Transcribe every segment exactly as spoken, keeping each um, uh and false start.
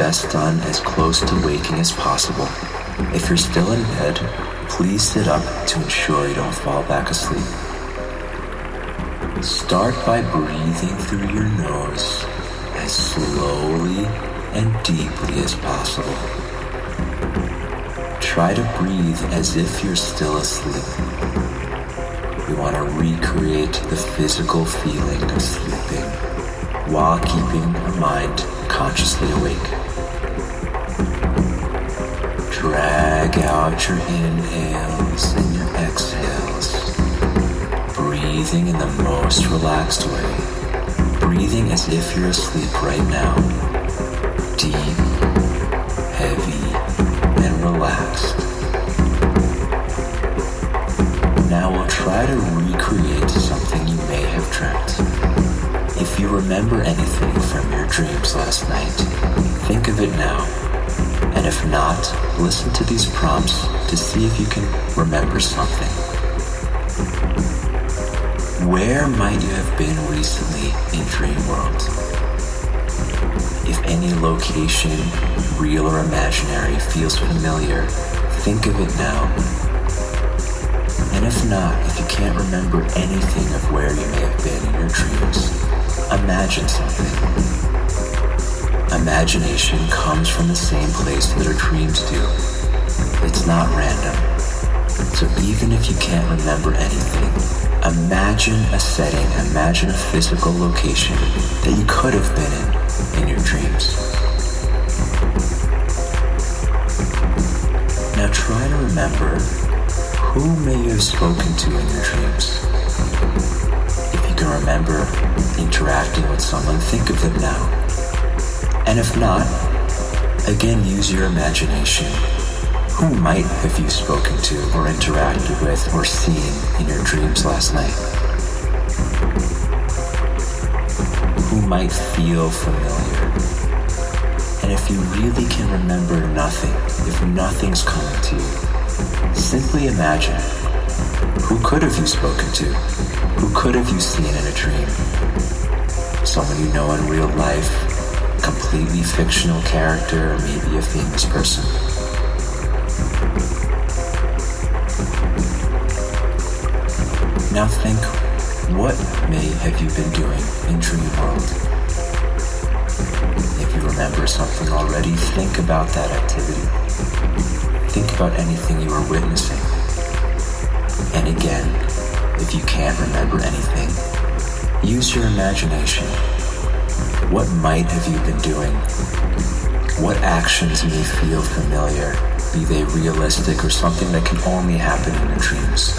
best done as close to waking as possible. If you're still in bed, please sit up to ensure you don't fall back asleep. Start by breathing through your nose as slowly and deeply as possible. Try to breathe as if you're still asleep. You want to recreate the physical feeling of sleeping while keeping your mind consciously awake. Drag out your inhales and your exhales, breathing in the most relaxed way, breathing as if you're asleep right now, deep, heavy, and relaxed. Now we'll try to recreate something you may have dreamt. If you remember anything from your dreams last night, think of it now. And if not, listen to these prompts to see if you can remember something. Where might you have been recently in dream world? If any location, real or imaginary, feels familiar, think of it now. And if not, if you can't remember anything of where you may have been in your dreams, imagine something. Imagination comes from the same place that our dreams do. It's not random. So even if you can't remember anything, imagine a setting, imagine a physical location that you could have been in in your dreams. Now try to remember who may you have spoken to in your dreams. If you can remember interacting with someone, think of them now. And if not, again use your imagination. Who might have you spoken to or interacted with or seen in your dreams last night? Who might feel familiar? And if you really can remember nothing, if nothing's coming to you, simply imagine. Who could have you spoken to? Who could have you seen in a dream? Someone you know in real life, completely fictional character, or maybe a famous person. Now think, what may have you been doing in dream world? If you remember something already, think about that activity. Think about anything you were witnessing. And again, if you can't remember anything, use your imagination. What might have you been doing? What actions may feel familiar, be they realistic or something that can only happen in your dreams?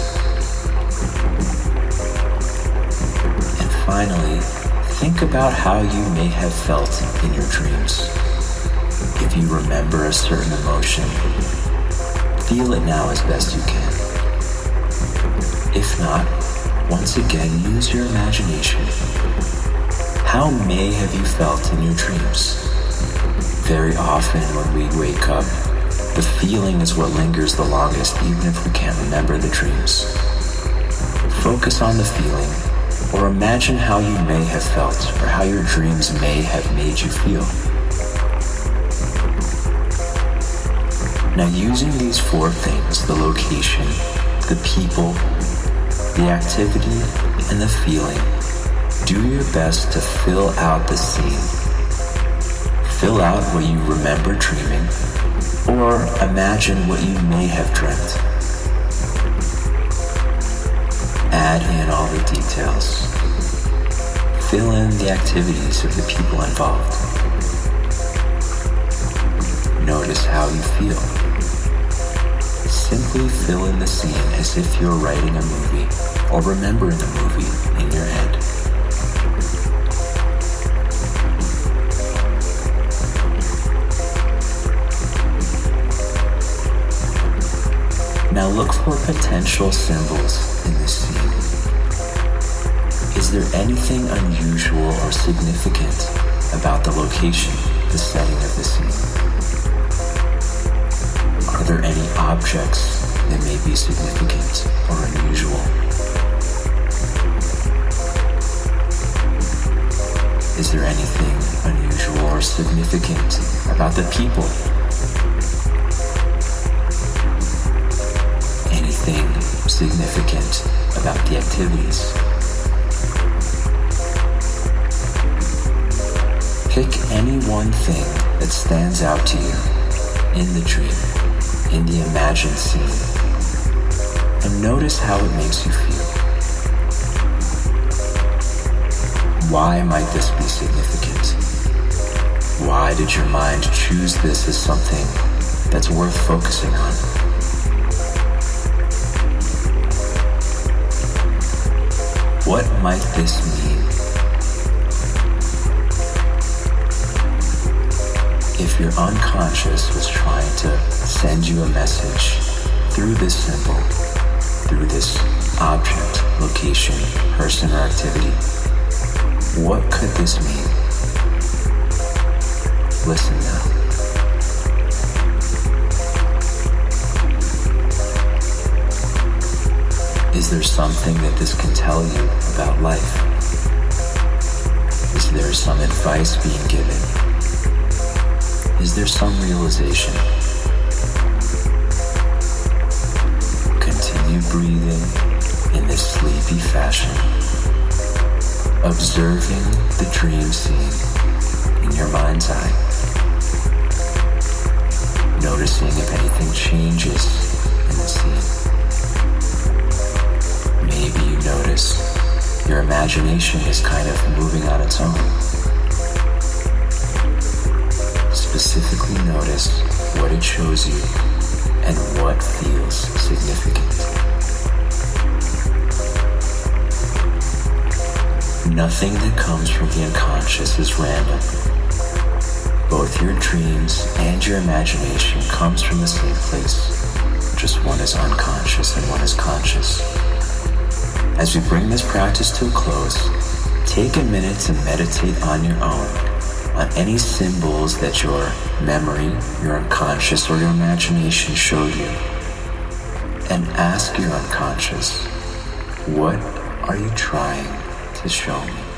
And finally, think about how you may have felt in your dreams. If you remember a certain emotion, feel it now as best you can. If not, once again, use your imagination. How may have you felt in your dreams? Very often when we wake up, the feeling is what lingers the longest, even if we can't remember the dreams. Focus on the feeling, or imagine how you may have felt, or how your dreams may have made you feel. Now, using these four things, the location, the people, the activity, and the feeling, do your best to fill out the scene. Fill out what you remember dreaming, or imagine what you may have dreamt. Add in all the details. Fill in the activities of the people involved. Notice how you feel. Simply fill in the scene as if you're writing a movie or remembering a movie in your head. Now look for potential symbols in this scene. Is there anything unusual or significant about the location, the setting of the scene? Are there any objects that may be significant or unusual? Is there anything unusual or significant about the people? Anything significant about the activities? Pick any one thing that stands out to you in the dream, in the imagined scene, and notice how it makes you feel. Why might this be significant? Why did your mind choose this as something that's worth focusing on? What might this mean? If your unconscious was trying to send you a message through this symbol, through this object, location, person, or activity, what could this mean? Listen now. Is there something that this can tell you about life? Is there some advice being given? Is there some realization? Continue breathing in this sleepy fashion, observing the dream scene in your mind's eye, noticing if anything changes in the scene. Maybe you notice your imagination is kind of moving on its own. Specifically notice what it shows you and what feels significant. Nothing that comes from the unconscious is random. Both your dreams and your imagination comes from the same place. Just one is unconscious and one is conscious. As we bring this practice to a close, take a minute to meditate on your own, on any symbols that your memory, your unconscious, or your imagination showed you. And ask your unconscious, what are you trying to show me?